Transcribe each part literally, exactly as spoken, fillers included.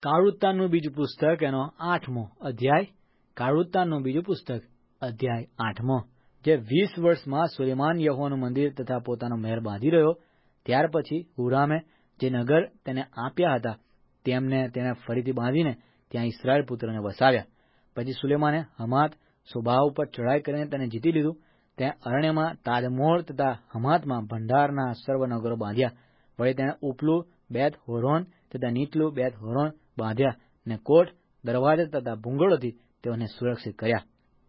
કાળવૃત્તાંતનું બીજું પુસ્તક એનો આઠમો અધ્યાય. કાળવૃત્તાંતનું બીજું પુસ્તક અધ્યાય આઠમો. જે વીસ વર્ષમાં સુલેમાન યહોવાનું મંદિર તથા પોતાનો મહેલ બાંધી રહ્યો, ત્યાર પછી હુરામે જે નગર તેને આપ્યા હતા તેમને તેને ફરીથી બાંધીને ત્યાં ઇસ્રાયેલ પુત્રને વસાવ્યા. પછી સુલેમાને હમાત સોબા ઉપર ચઢાઈ કરીને તેને જીતી લીધું. ત્યાં અરણ્યમાં તાદમોર તથા હમાતમાં ભંડારના સર્વ નગરો બાંધ્યા. વળી તેણે ઉપલું બેત હોરોન તથા નીચલું બેત હોરોન બાંધ્યા ને કોટ, દરવાજા તથા ભૂંગળોથી તેઓને સુરક્ષિત કર્યા.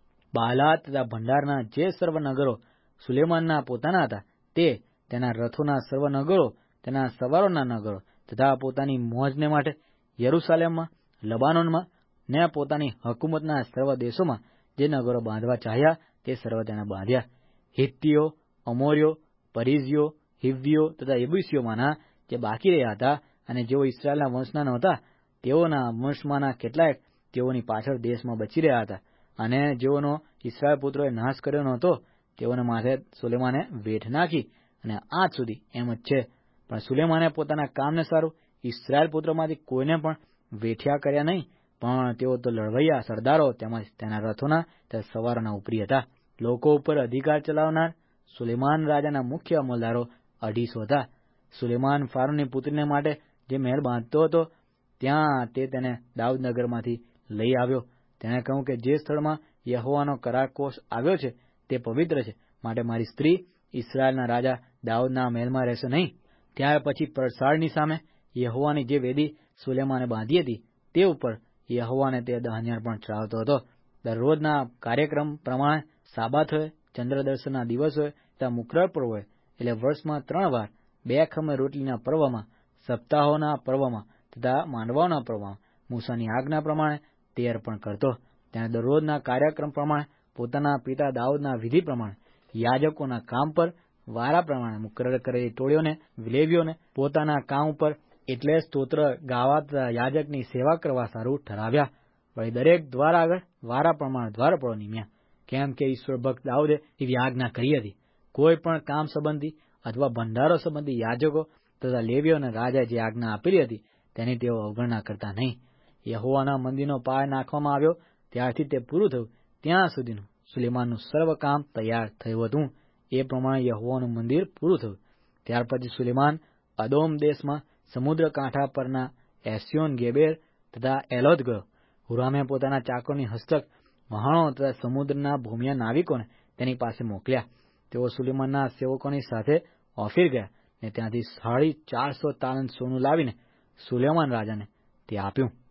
બાલાત તથા ભંડારના જે સર્વ નગરો સુલેમાનના પોતાના હતા તે, તેના રથોના સર્વ નગરો, તેના સવારોના નગરો તથા પોતાની મોજને માટે યરૂશાલેમમાં, લબાનોનમાં ને પોતાની હકુમતના સર્વ દેશોમાં જે નગરો બાંધવા ચાહ્યા તે સર્વ તેણે બાંધ્યા. હિત્તીઓ, અમોરીઓ, પરિઝીઓ, હિવ્વીઓ તથા યબુસીઓમાંના જે બાકી રહ્યા હતા અને જેઓ ઇસ્રાયેલના વંશના નહોતા, તેઓના વંશમાંના કેટલાક તેઓની પાછળ દેશમાં બચી રહ્યા હતા અને જેઓનો ઇસ્રાયેલ પુત્રોએ નાશ કર્યો નહોતો, તેઓને માથે સુલેમાને વેઠ નાખી અને આજ સુધી એમ જ છે. પણ સુલેમાને પોતાના કામને સારું ઇસ્રાયેલ પુત્રોમાંથી કોઈને પણ વેઠ્યા કર્યા નહીં, પણ તેઓ તો લડવૈયા સરદારો તેમજ તેના રથોના તથા સવારોના ઉપરી હતા. લોકો ઉપર અધિકાર ચલાવનાર સુલેમાન રાજાના મુખ્ય અમલદારો અઢીસો હતા. સુલેમાન ફારૂનની પુત્રીને માટે જે મહેલ બાંધતો હતો ત્યાં તે તેને દાઉદનગરમાંથી લઈ આવ્યો. તેણે કહ્યું કે જે સ્થળમાં યહોવાનો કરાર કોષ આવ્યો છે તે પવિત્ર છે, માટે મારી સ્ત્રી ઇસ્રાયેલના રાજા દાઉદના મહેલમાં રહેશે નહીં. ત્યાર પછી પરસાળની સામે યહોવાની જે વેદી સુલેમાને બાંધી હતી તે ઉપર યહોવાને તે દહનયજ્ઞ પણ ચડાવતો હતો. દરરોજના કાર્યક્રમ પ્રમાણે સાબાત હોય, ચંદ્રદર્શનના દિવસ હોય તથા મુકરર પર્વ હોય, એટલે વર્ષમાં ત્રણ વાર બે ખમે રોટલીના પર્વમાં, સપ્તાહોના પર્વમાં તથા માંડવાઓના પર્વમાં મૂસાની આજ્ઞા પ્રમાણે તે અર્પણ કરતો. તેણે દરરોજના કાર્યક્રમ પ્રમાણે પોતાના પિતા દાઉદના વિધિ પ્રમાણે યાજકોના કામ પર વારા પ્રમાણે મુકરર કરેલી ટોળીઓને, લેવીઓને પોતાના કામ ઉપર એટલે સ્તોત્ર ગાવા તથા યાજકની સેવા કરવા સારું ઠરાવ્યા. વળી દરેક દ્વાર આગળ વારા પ્રમાણે દ્વારપાળો નિમ્યા, કેમ કે ઈશ્વર ભક્ત દાઉદે એવી આજ્ઞા કરી હતી. કોઈ પણ કામ સંબંધી અથવા ભંડારો સંબંધી યાજકો તથા લેવીઓને રાજાએ જે આજ્ઞા આપેલી હતી તેની તેઓ અવગણના કરતા નહીં. યહોવાના મંદિરનો પાય નાખવામાં આવ્યો ત્યારથી તે પૂરું થયું ત્યાં સુધીનું સુલેમાનનું સર્વ કામ તૈયાર થયું હતું. એ પ્રમાણે યહોવાનું મંદિર પૂરું થયું. ત્યાર પછી સુલેમાન અદોમ દેશમાં સમુદ્ર કાંઠા પરના એસ્યોન ગેબર તથા એલોદ ગયો. હુરામે પોતાના ચાકરની હસ્તક વહાણો તથા સમુદ્રના ભૂમિયા નાવિકોને તેની પાસે મોકલ્યા. તેઓ સુલેમાનના સેવકોની સાથે ઓફીર ગયા ને ત્યાંથી સાડી ચારસો તાલંત સોનું લાવીને સુલેમાન રાજાને તે આપ્યું.